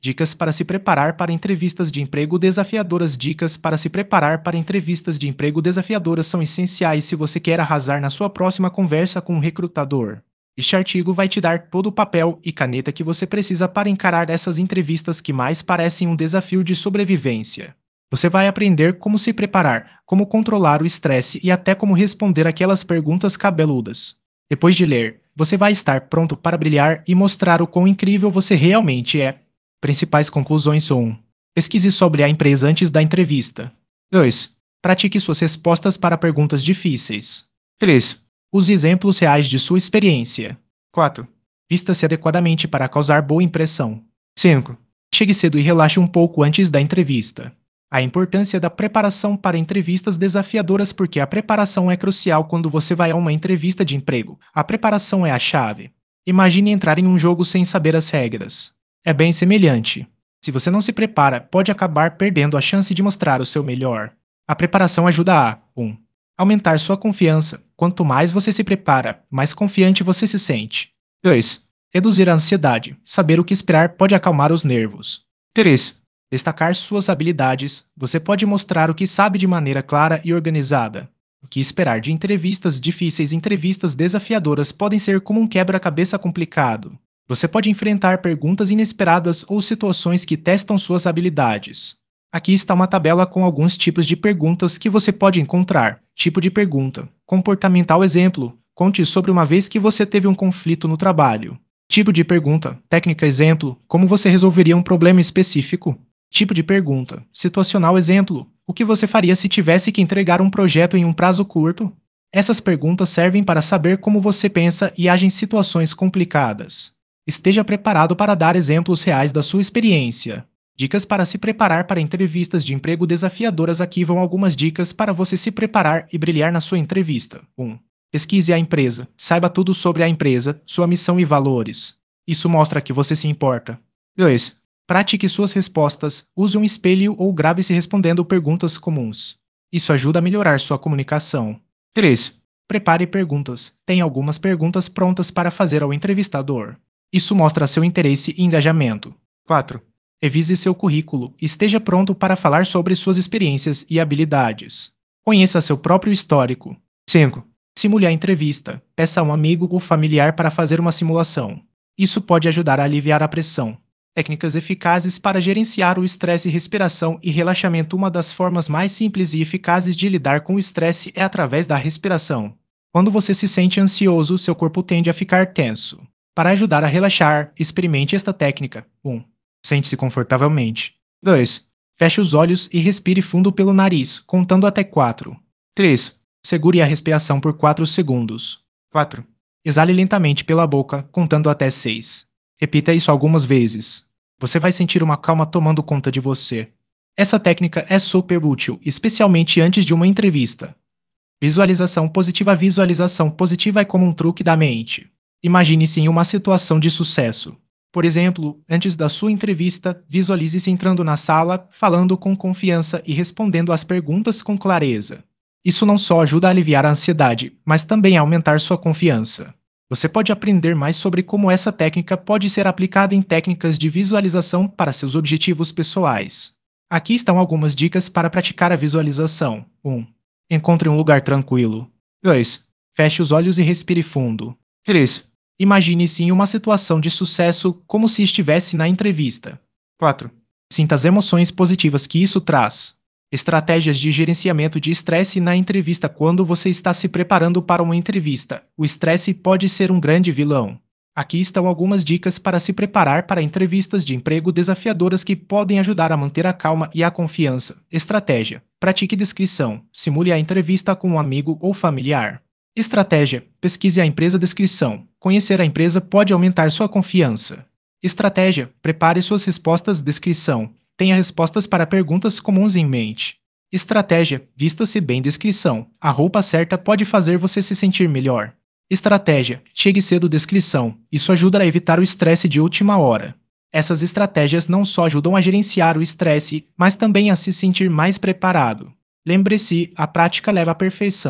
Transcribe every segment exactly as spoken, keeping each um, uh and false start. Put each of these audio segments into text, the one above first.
Dicas para se preparar para entrevistas de emprego desafiadoras. Dicas para se preparar para entrevistas de emprego desafiadoras são essenciais se você quer arrasar na sua próxima conversa com um recrutador. Este artigo vai te dar todo o papel e caneta que você precisa para encarar essas entrevistas que mais parecem um desafio de sobrevivência. Você vai aprender como se preparar, como controlar o estresse e até como responder aquelas perguntas cabeludas. Depois de ler, você vai estar pronto para brilhar e mostrar o quão incrível você realmente é. Principais conclusões. um. Pesquise sobre a empresa antes da entrevista. dois. Pratique suas respostas para perguntas difíceis. três. Use exemplos reais de sua experiência. quatro. Vista-se adequadamente para causar boa impressão. cinco. Chegue cedo e relaxe um pouco antes da entrevista. A importância da preparação para entrevistas desafiadoras. Porque a preparação é crucial quando você vai a uma entrevista de emprego. A preparação é a chave. Imagine entrar em um jogo sem saber as regras. É bem semelhante. Se você não se prepara, pode acabar perdendo a chance de mostrar o seu melhor. A preparação ajuda a um. Aumentar sua confiança. Quanto mais você se prepara, mais confiante você se sente. dois. Reduzir a ansiedade. Saber o que esperar pode acalmar os nervos. três. Destacar suas habilidades. Você pode mostrar o que sabe de maneira clara e organizada. O que esperar de entrevistas difíceis. Entrevistas desafiadoras podem ser como um quebra-cabeça complicado. Você pode enfrentar perguntas inesperadas ou situações que testam suas habilidades. Aqui está uma tabela com alguns tipos de perguntas que você pode encontrar. Tipo de pergunta. Comportamental. Exemplo. Conte sobre uma vez que você teve um conflito no trabalho. Tipo de pergunta. Técnica. Exemplo. Como você resolveria um problema específico. Tipo de pergunta. Situacional. Exemplo. O que você faria se tivesse que entregar um projeto em um prazo curto? Essas perguntas servem para saber como você pensa e age em situações complicadas. Esteja preparado para dar exemplos reais da sua experiência. Dicas para se preparar para entrevistas de emprego desafiadoras. Aqui vão algumas dicas para você se preparar e brilhar na sua entrevista. um. Pesquise a empresa. Saiba tudo sobre a empresa, sua missão e valores. Isso mostra que você se importa. dois. Pratique suas respostas. Use um espelho ou grave-se respondendo perguntas comuns. Isso ajuda a melhorar sua comunicação. três. Prepare perguntas. Tenha algumas perguntas prontas para fazer ao entrevistador. Isso mostra seu interesse e engajamento. quatro. Revise seu currículo. Esteja pronto para falar sobre suas experiências e habilidades. Conheça seu próprio histórico. cinco. Simule a entrevista. Peça a um amigo ou familiar para fazer uma simulação. Isso pode ajudar a aliviar a pressão. Técnicas eficazes para gerenciar o estresse. Respiração e relaxamento. Uma das formas mais simples e eficazes de lidar com o estresse é através da respiração. Quando você se sente ansioso, seu corpo tende a ficar tenso. Para ajudar a relaxar, experimente esta técnica. um. Sente-se confortavelmente. dois. Feche os olhos e respire fundo pelo nariz, contando até quatro. três. Segure a respiração por quatro segundos. quatro. Exale lentamente pela boca, contando até seis. Repita isso algumas vezes. Você vai sentir uma calma tomando conta de você. Essa técnica é super útil, especialmente antes de uma entrevista. Visualização positiva. A visualização positiva é como um truque da mente. Imagine-se em uma situação de sucesso. Por exemplo, antes da sua entrevista, visualize-se entrando na sala, falando com confiança e respondendo às perguntas com clareza. Isso não só ajuda a aliviar a ansiedade, mas também a aumentar sua confiança. Você pode aprender mais sobre como essa técnica pode ser aplicada em técnicas de visualização para seus objetivos pessoais. Aqui estão algumas dicas para praticar a visualização. um. Encontre um lugar tranquilo. dois. Feche os olhos e respire fundo. três. Imagine-se em uma situação de sucesso como se estivesse na entrevista. quatro. Sinta as emoções positivas que isso traz. Estratégias de gerenciamento de estresse na entrevista. Quando você está se preparando para uma entrevista, o estresse pode ser um grande vilão. Aqui estão algumas dicas para se preparar para entrevistas de emprego desafiadoras que podem ajudar a manter a calma e a confiança. Estratégia: pratique descrição. Simule a entrevista com um amigo ou familiar. Estratégia: pesquise a empresa. Descrição: conhecer a empresa pode aumentar sua confiança. Estratégia: prepare suas respostas. Descrição: tenha respostas para perguntas comuns em mente. Estratégia: vista-se bem. Descrição: a roupa certa pode fazer você se sentir melhor. Estratégia: chegue cedo. Descrição: isso ajuda a evitar o estresse de última hora. Essas estratégias não só ajudam a gerenciar o estresse, mas também a se sentir mais preparado. Lembre-se, a prática leva à perfeição.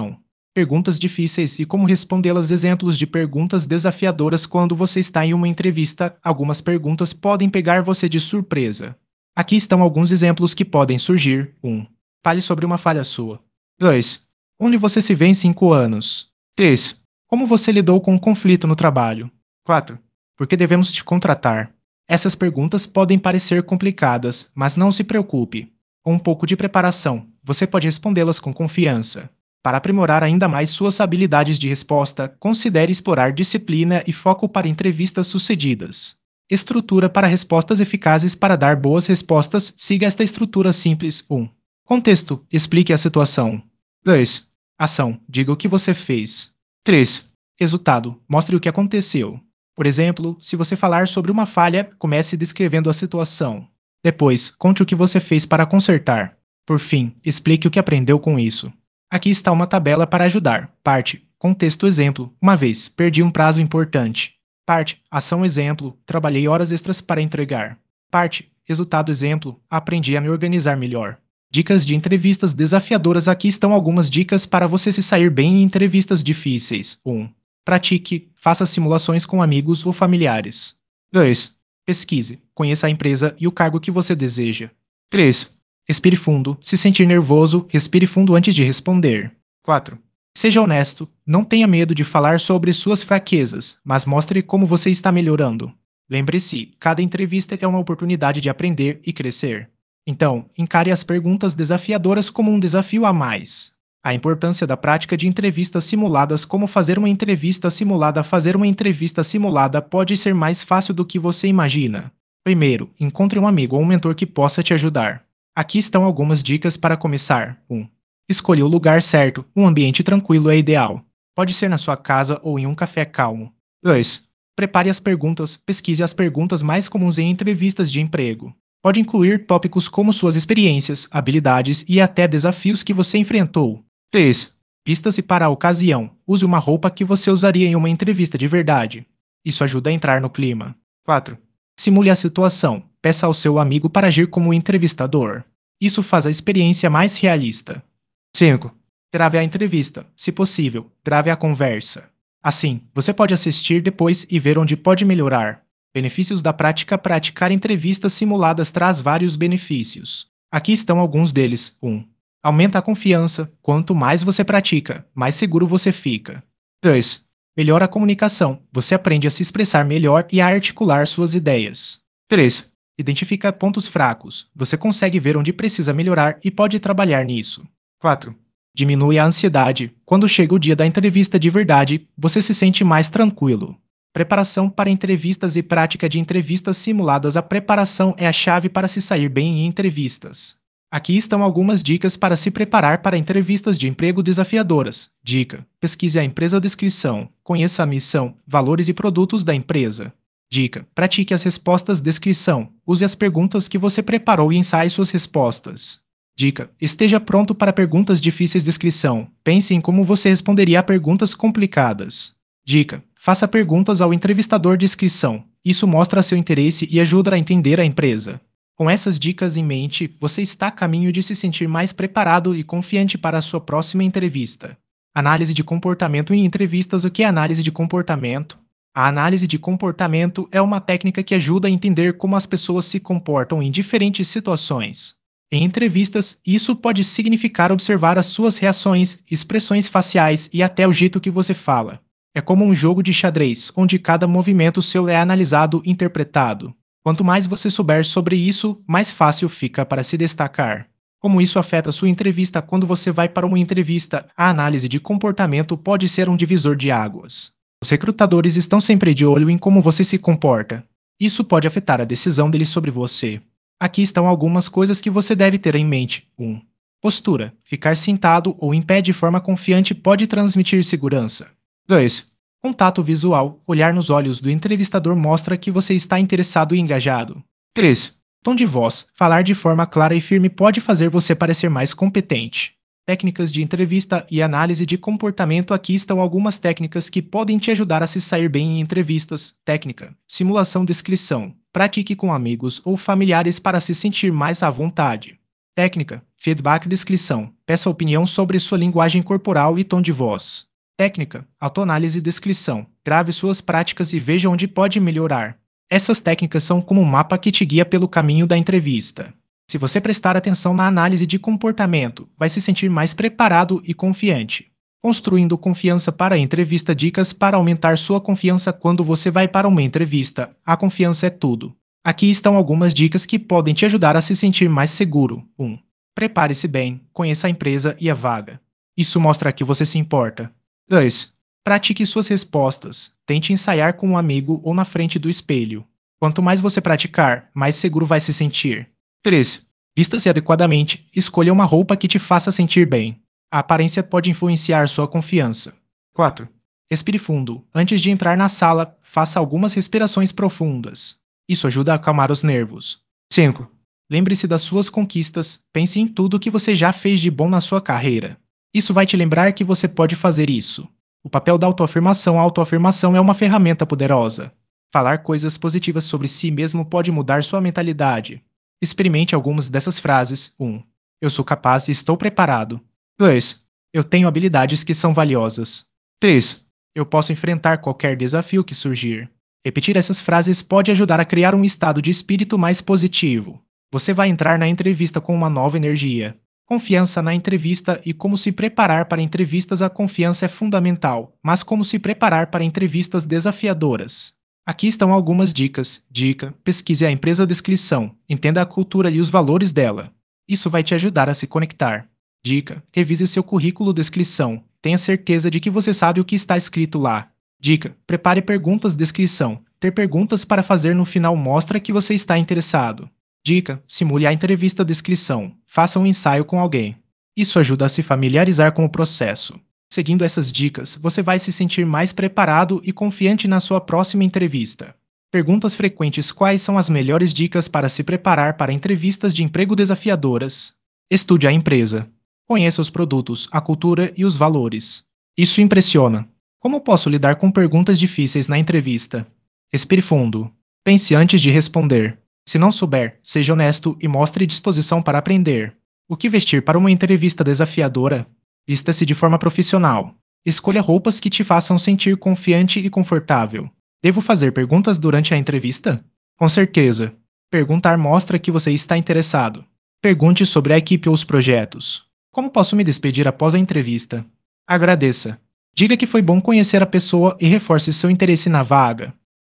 perguntas difíceis e como respondê-las. Exemplos de perguntas desafiadoras quando você está em uma entrevista. Algumas perguntas podem pegar você de surpresa. Aqui estão alguns exemplos que podem surgir. um. Fale sobre uma falha sua. dois. Onde você se vê em cinco anos? três. Como você lidou com um conflito no trabalho? quatro. Por que devemos te contratar? Essas perguntas podem parecer complicadas, mas não se preocupe. Com um pouco de preparação, você pode respondê-las com confiança. Para aprimorar ainda mais suas habilidades de resposta, considere explorar disciplina e foco para entrevistas sucedidas. Estrutura para respostas eficazes. Para dar boas respostas, siga esta estrutura simples. um. Contexto. Explique a situação. dois. Ação. Diga o que você fez. três. Resultado. Mostre o que aconteceu. Por exemplo, se você falar sobre uma falha, comece descrevendo a situação. Depois, conte o que você fez para consertar. Por fim, explique o que aprendeu com isso. Aqui está uma tabela para ajudar. Parte. Contexto exemplo. Uma vez, perdi um prazo importante. Parte. Ação exemplo. Trabalhei horas extras para entregar. Parte. Resultado exemplo. Aprendi a me organizar melhor. Dicas de entrevistas desafiadoras. Aqui estão algumas dicas para você se sair bem em entrevistas difíceis. um. Pratique. Faça simulações com amigos ou familiares. dois. Pesquise. Conheça a empresa e o cargo que você deseja. três. Respire fundo. Se sentir nervoso, respire fundo antes de responder. quatro. Seja honesto. Não tenha medo de falar sobre suas fraquezas, mas mostre como você está melhorando. Lembre-se, cada entrevista é uma oportunidade de aprender e crescer. Então, encare as perguntas desafiadoras como um desafio a mais. A importância da prática de entrevistas simuladas. Como fazer uma entrevista simulada? Fazer uma entrevista simulada pode ser mais fácil do que você imagina. Primeiro, encontre um amigo ou um mentor que possa te ajudar. Aqui estão algumas dicas para começar. um. Escolha o lugar certo. Um ambiente tranquilo é ideal. Pode ser na sua casa ou em um café calmo. dois. Prepare as perguntas. Pesquise as perguntas mais comuns em entrevistas de emprego. Pode incluir tópicos como suas experiências, habilidades e até desafios que você enfrentou. três. Vista-se para a ocasião. Use uma roupa que você usaria em uma entrevista de verdade. Isso ajuda a entrar no clima. quatro. Simule a situação. Peça ao seu amigo para agir como entrevistador. Isso faz a experiência mais realista. cinco. Grave a entrevista. Se possível, grave a conversa. Assim, você pode assistir depois e ver onde pode melhorar. Benefícios da prática. Praticar entrevistas simuladas traz vários benefícios. Aqui estão alguns deles. um. Aumenta a confiança. Quanto mais você pratica, mais seguro você fica. dois. Melhora a comunicação. Você aprende a se expressar melhor e a articular suas ideias. três. Identifica pontos fracos. Você consegue ver onde precisa melhorar e pode trabalhar nisso. quatro. Diminui a ansiedade. Quando chega o dia da entrevista de verdade, você se sente mais tranquilo. Preparação para entrevistas e prática de entrevistas simuladas. A preparação é a chave para se sair bem em entrevistas. Aqui estão algumas dicas para se preparar para entrevistas de emprego desafiadoras. Dica: pesquise a empresa. Descrição: conheça a missão, valores e produtos da empresa. Dica: pratique as respostas. Descrição: use as perguntas que você preparou e ensaie suas respostas. Dica: esteja pronto para perguntas difíceis. Descrição: pense em como você responderia a perguntas complicadas. Dica: faça perguntas ao entrevistador. Descrição: isso mostra seu interesse e ajuda a entender a empresa. Com essas dicas em mente, você está a caminho de se sentir mais preparado e confiante para a sua próxima entrevista. Análise de comportamento em entrevistas. O que é análise de comportamento? A análise de comportamento é uma técnica que ajuda a entender como as pessoas se comportam em diferentes situações. Em entrevistas, isso pode significar observar as suas reações, expressões faciais e até o jeito que você fala. É como um jogo de xadrez, onde cada movimento seu é analisado e interpretado. Quanto mais você souber sobre isso, mais fácil fica para se destacar. Como isso afeta sua entrevista? Quando você vai para uma entrevista, a análise de comportamento pode ser um divisor de águas. Os recrutadores estão sempre de olho em como você se comporta. Isso pode afetar a decisão deles sobre você. Aqui estão algumas coisas que você deve ter em mente. um. Postura. Ficar sentado ou em pé de forma confiante pode transmitir segurança. dois. Contato visual. Olhar nos olhos do entrevistador mostra que você está interessado e engajado. três. Tom de voz. Falar de forma clara e firme pode fazer você parecer mais competente. Técnicas de entrevista e análise de comportamento. Aqui estão algumas técnicas que podem te ajudar a se sair bem em entrevistas. Técnica: simulação. Descrição: pratique com amigos ou familiares para se sentir mais à vontade. Técnica: feedback descrição. Peça opinião sobre sua linguagem corporal e tom de voz. Técnica: autoanálise e descrição. Grave suas práticas e veja onde pode melhorar. Essas técnicas são como um mapa que te guia pelo caminho da entrevista. Se você prestar atenção na análise de comportamento, vai se sentir mais preparado e confiante. Construindo confiança para a entrevista. Dicas para aumentar sua confiança quando você vai para uma entrevista. A confiança é tudo. Aqui estão algumas dicas que podem te ajudar a se sentir mais seguro. um. Prepare-se bem, conheça a empresa e a vaga. Isso mostra que você se importa. dois. Pratique suas respostas. Tente ensaiar com um amigo ou na frente do espelho. Quanto mais você praticar, mais seguro vai se sentir. três. Vista-se adequadamente. Escolha uma roupa que te faça sentir bem. A aparência pode influenciar sua confiança. quatro. Respire fundo. Antes de entrar na sala, faça algumas respirações profundas. Isso ajuda a acalmar os nervos. cinco. Lembre-se das suas conquistas. Pense em tudo que você já fez de bom na sua carreira. Isso vai te lembrar que você pode fazer isso. O papel da autoafirmação. A autoafirmação é uma ferramenta poderosa. Falar coisas positivas sobre si mesmo pode mudar sua mentalidade. Experimente algumas dessas frases. um. Eu sou capaz e estou preparado. dois. Eu tenho habilidades que são valiosas. três. Eu posso enfrentar qualquer desafio que surgir. Repetir essas frases pode ajudar a criar um estado de espírito mais positivo. Você vai entrar na entrevista com uma nova energia. Confiança na entrevista e como se preparar para entrevistas. A confiança é fundamental, mas como se preparar para entrevistas desafiadoras? Aqui estão algumas dicas. Dica: pesquise a empresa. Descrição: entenda a cultura e os valores dela. Isso vai te ajudar a se conectar. Dica: revise seu currículo. Descrição: tenha certeza de que você sabe o que está escrito lá. Dica: prepare perguntas. Descrição: ter perguntas para fazer no final mostra que você está interessado. Dica: simule a entrevista. Descrição: faça um ensaio com alguém. Isso ajuda a se familiarizar com o processo. Seguindo essas dicas, você vai se sentir mais preparado e confiante na sua próxima entrevista. Perguntas frequentes: quais são as melhores dicas para se preparar para entrevistas de emprego desafiadoras? Estude a empresa. Conheça os produtos, a cultura e os valores. Isso impressiona. Como posso lidar com perguntas difíceis na entrevista? Respire fundo. Pense antes de responder. Se não souber, seja honesto e mostre disposição para aprender. O que vestir para uma entrevista desafiadora? Vista-se de forma profissional. Escolha roupas que te façam sentir confiante e confortável. Devo fazer perguntas durante a entrevista? Com certeza. Perguntar mostra que você está interessado. Pergunte sobre a equipe ou os projetos. Como posso me despedir após a entrevista? Agradeça. Diga que foi bom conhecer a pessoa e reforce seu interesse na vaga.